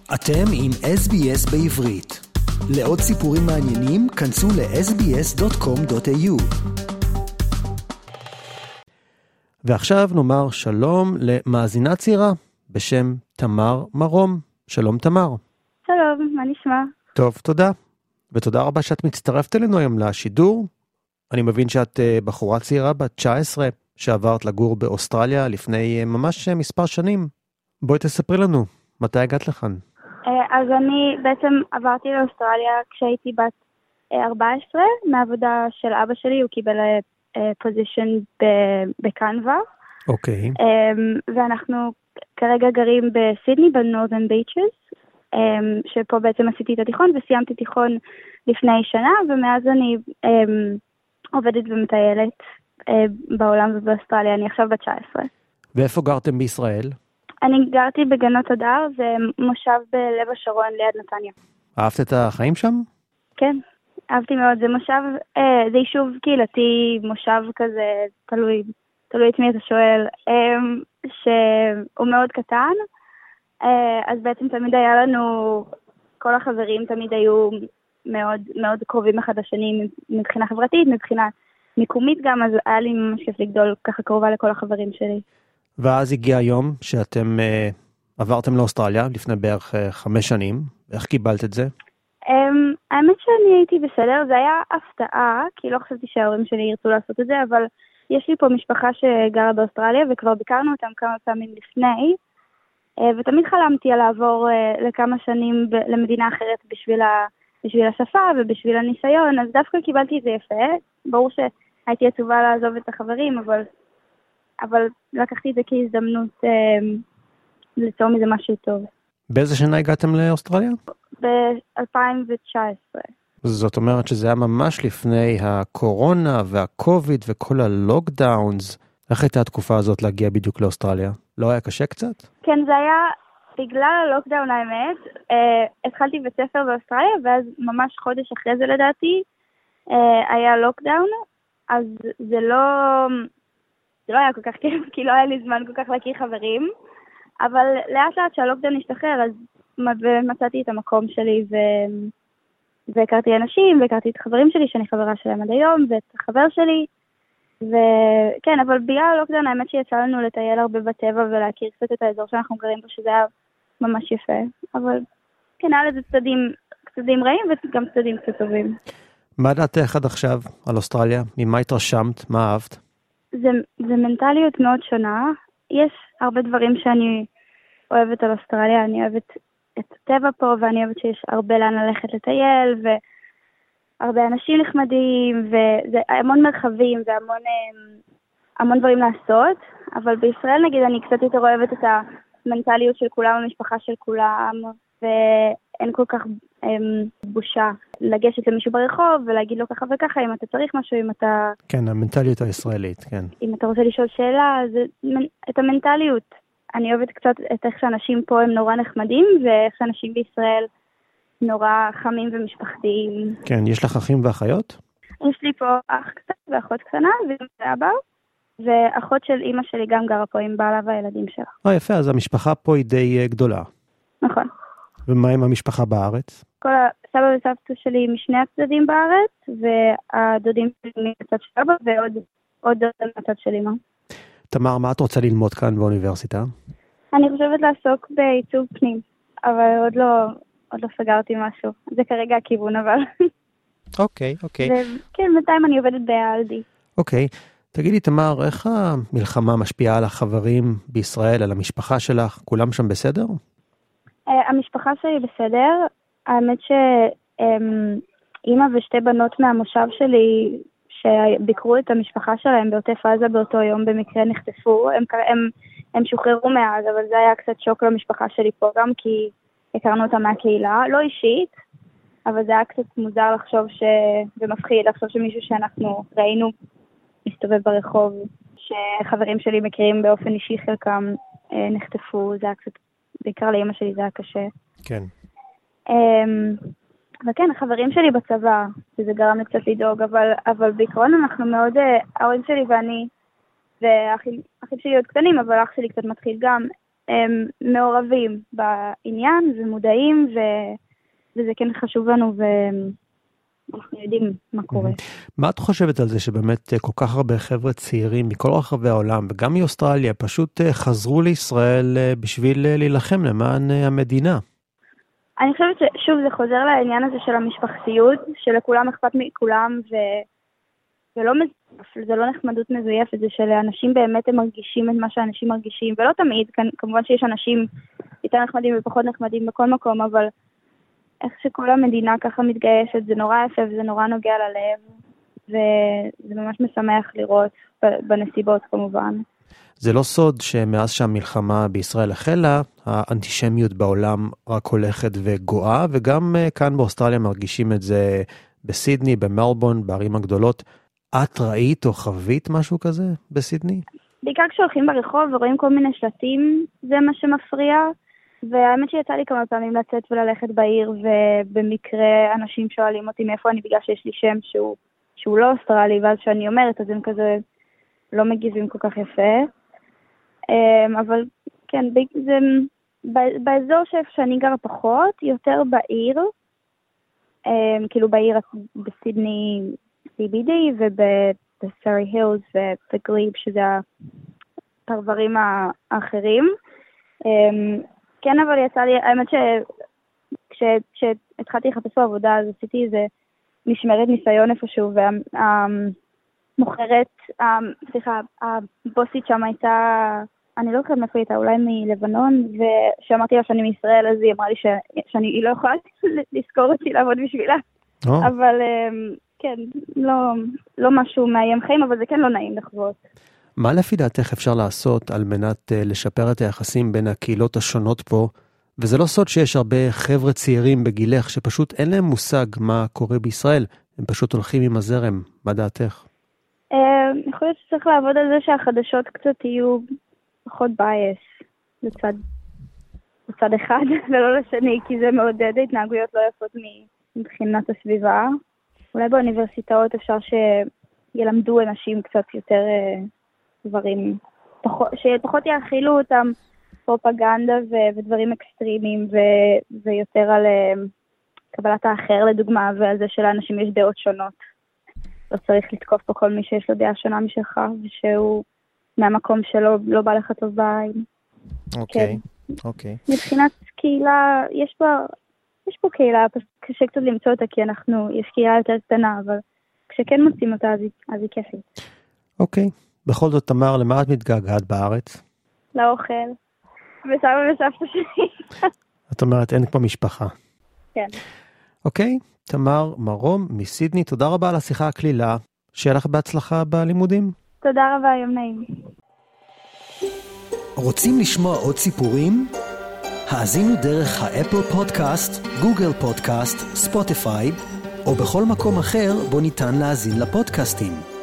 אתם עם SBS בעברית. לעוד סיפורים מעניינים, כנסו ל-sbs.com.au. ועכשיו נאמר שלום למאזינה צעירה בשם תמר מרום. שלום תמר. שלום, מה נשמע? טוב, תודה. ותודה רבה שאת מצטרפת אלינו היום לשידור. אני מבין שאת בחורה צעירה בת 19 שעברת לגור באוסטרליה לפני ממש מספר שנים. בואי תספרי לנו, מתי הגעת לכאן? אז אני בעצם עברתי לאוסטרליה כשהייתי בת 14, מהעבודה של אבא שלי, הוא קיבל פוזישן בקנווה. אוקיי. ואנחנו כרגע גרים בסידני, בנורת'רן ביצ'ס, שפה בעצם עשיתי את התיכון וסיימתי תיכון לפני שנה, ומאז אני עובדת ומטיילת בעולם ובאוסטרליה. אני עכשיו בת 19. ואיפה גרתם בישראל? אני גרתי בגנות הדר, זה מושב בלב השרון ליד נתניה. אהבת את החיים שם? כן, אהבתי מאוד. זה מושב, זה יישוב קהילתי, מושב כזה, תלוי את מי אתה שואל, שהוא מאוד קטן. אז בעצם תמיד היה לנו, כל החברים תמיד היו מאוד מאוד קרובים אחד לשני, מבחינה חברתית, מבחינה מיקומית גם, אז היה לי ממש כיף לגדול ככה קרובה לכל החברים שלי. ואז הגיע היום שאתם עברתם לאוסטרליה לפני בערך 5 שנים. איך קיבלת את זה? האמת שאני הייתי בסדר, זה היה הפתעה, כי לא חשבתי שההורים שלי ירצו לעשות את זה, אבל יש לי פה משפחה שגרה באוסטרליה, וכבר ביקרנו אותם כמה פעמים לפני, ותמיד חלמתי על לעבור לכמה שנים למדינה אחרת בשביל השפה ובשביל הניסיון, אז דווקא קיבלתי את זה יפה. ברור שהייתי עצובה לעזוב את החברים, אבל לקחתי את זה כהזדמנות ליצור מזה משהו טוב. באיזה שנה הגעתם לאוסטרליה? ב-2019. זאת אומרת שזה היה ממש לפני הקורונה והקוביד וכל הלוקדאונס. איך הייתה התקופה הזאת להגיע בדיוק לאוסטרליה? לא היה קשה קצת? כן, זה היה בגלל הלוקדאון האמת. התחלתי בית ספר באוסטרליה, ואז ממש חודש אחרי זה לדעתי היה לוקדאון, אז זה לא היה כל כך כיף, כי לא היה לי זמן כל כך להכיר חברים, אבל לאט לאט שהלוקדאון השתחרר, אז מצאתי את המקום שלי, והכרתי אנשים, והכרתי את חברים שלי, שאני חברה שלהם עד היום, ואת החבר שלי, וכן, אבל בגלל הלוקדאון, האמת שיצא לנו לטייל הרבה בטבע, ולהכיר קצת את האזור שאנחנו גרים בו, שזה היה ממש יפה, אבל כן, היה לזה צדדים רעים, וגם צדדים קצת טובים. מה דעתך עד עכשיו על אוסטרליה? ממה התרשמת? מה אהבת? זה מנטליות מאוד שונה. יש הרבה דברים שאני אוהבת על אוסטרליה. אני אוהבת את הטבע פה, ואני אוהבת שיש הרבה לאן ללכת לטייל, והרבה אנשים נחמדים, וזה המון מרחבים, והמון דברים לעשות. אבל בישראל נגיד אני קצת יותר אוהבת את המנטליות של כולם, המשפחה של כולם, ואין כל כך בושה לגשת למישהו ברחוב ולהגיד לו ככה וככה, אם אתה צריך משהו, אם אתה... כן, המנטליות הישראלית, כן. אם אתה רוצה לשאול שאלה, את המנטליות. אני אוהבת קצת את איך שאנשים פה הם נורא נחמדים, ואיך שאנשים בישראל נורא חמים ומשפחתיים. כן, יש לך אחים ואחיות? יש לי פה אח קטן ואחות קטנה, ואבא, ואחות של אמא שלי גם גרה פה עם בעלה והילדים שלה. יפה, אז המשפחה פה היא די גדולה. נכון. ומה עם המשפחה בארץ? כל הסבא וסבתא שלי משני הצדדים בארץ, והדודים שלי מהצד של אבא, ועוד דוד מהצד של אמא. תמר, מה את רוצה ללמוד כאן באוניברסיטה? אני חושבת לעסוק בעיצוב פנים, אבל עוד לא סגרתי משהו. זה כרגע הכיוון, אבל... אוקיי. כן, בינתיים אני עובדת באלדי. אוקיי. תגידי, תמר, איך המלחמה משפיעה על החברים בישראל, על המשפחה שלך? כולם שם בסדר? המשפחה שלי בסדר. האמת שאמא ושתי בנות מהמושב שלי שביקרו את המשפחה שלהם בעוטף עזה באותו יום במקרה נחטפו. הם שוחררו מאז, אבל זה היה קצת שוק למשפחה שלי פה גם, כי הכרנו אותה מהקהילה, לא אישית, אבל זה היה קצת מוזר לחשוב ומפחיד לחשוב שמישהו שאנחנו ראינו מסתובב ברחוב, שחברים שלי מכירים באופן אישי חלקם נחטפו. זה היה קצת, בעיקר לאמא שלי זה היה קשה. כן. וכן, החברים שלי בצבא, שזה גרם לי קצת לדאוג, אבל בעיקרון אנחנו מאוד, ההורים שלי ואני, והאחים שלי עוד קטנים, אבל אח שלי קצת מתחיל גם, מעורבים בעניין ומודעים, וזה כן חשוב לנו, ואנחנו יודעים מה קורה. מה את חושבת על זה שבאמת כל כך הרבה חבר'ה צעירים מכל רחבי העולם, וגם מאוסטרליה, פשוט חזרו לישראל בשביל להילחם למען המדינה? אני חושבת ששוב זה חוזר לעניין הזה של המשפחתיות, שלכולם אכפת מכולם, זה לא נחמדות מזויפת, זה שלאנשים באמת הם מרגישים את מה שאנשים מרגישים, ולא תמיד, כמובן שיש אנשים יותר נחמדים ופחות נחמדים בכל מקום, אבל איך שכל המדינה ככה מתגייסת, זה נורא יפה וזה נורא נוגע ללב, וזה ממש משמח לראות בנסיבות כמובן. זה לא סוד שמאז שהמלחמה בישראל החלה, האנטישמיות בעולם רק הולכת וגואה, וגם כאן באוסטרליה מרגישים את זה בסידני, במלבורן, בערים הגדולות. את ראית או חווית משהו כזה בסידני? בעיקר כשהולכים ברחוב ורואים כל מיני שלטים, זה מה שמפריע, והאמת שיצא לי כמה פעמים לצאת וללכת בעיר, ובמקרה אנשים שואלים אותי מאיפה אני, בגלל שיש לי שם שהוא לא אוסטרלי, ואז שאני אומרת, אז הם כזה לא מגיבים כל כך יפה. אבל כן, זה באזור שאני גרה פחות, יותר בעיר, כאילו בעיר בסידני CBD ובסרי הילס ובגליב, שזה הפרברים האחרים. כן, אבל יצא לי, האמת כשהתחלתי לחפש בעבודה, אז עשיתי איזה משמרת ניסיון איפשהו, והמוכרת, הבוסית שם הייתה, אני לא יודעת מאיפה הייתה, אולי מלבנון, ושאמרתי לה שאני מישראל, אז היא אמרה לי שאני לא יכולה לזכור אותי לעבוד בשבילה. אבל כן, לא משהו מאיים חיים, אבל זה כן לא נעים לחוות. מה לפי דעתך אפשר לעשות על מנת לשפר את היחסים בין הקהילות השונות פה? וזה לא סוד שיש הרבה חבר'ה צעירים בגילך שפשוט אין להם מושג מה קורה בישראל, הם פשוט הולכים עם הזרם. מה דעתך? אני חושבת שצריך לעבוד על זה שהחדשות קצת יהיו פחות בייס לצד אחד ולא לשני, כי זה מעודד התנהגויות לא יפות מבחינת הסביבה. אולי באוניברסיטאות אפשר שילמדו אנשים קצת יותר דברים, שפחות יאכילו אותם פרופגנדה ודברים אקסטרימיים, ויותר על קבלת האחר לדוגמה, ועל זה שלאנשים יש דעות שונות. לא צריך לתקוף פה כל מי שיש לו דעה שונה משלך, ושהוא מהמקום שלו לא בא לך טוב בעין. אוקיי, אוקיי. מבחינת קהילה, יש פה קהילה, קשה קצת למצוא אותה, כי יש קהילה יותר קטנה, אבל כשכן מוצאים אותה, אז היא כיפית. אוקיי. בכל זאת, תמר, למה את מתגעגעת בארץ? לאוכל. וסבא וסבתא שלי. את אומרת, אין כמו משפחה. כן. אוקיי, תמר מרום מסידני, תודה רבה על השיחה הכלילה. שיהיה לך בהצלחה בלימודים. תודה רבה, יום נעים. רוצים לשמוע עוד סיפורים? האזינו דרך האפל פודקאסט, גוגל פודקאסט, ספוטיפיי, או בכל מקום אחר בו ניתן להאזין לפודקאסטים.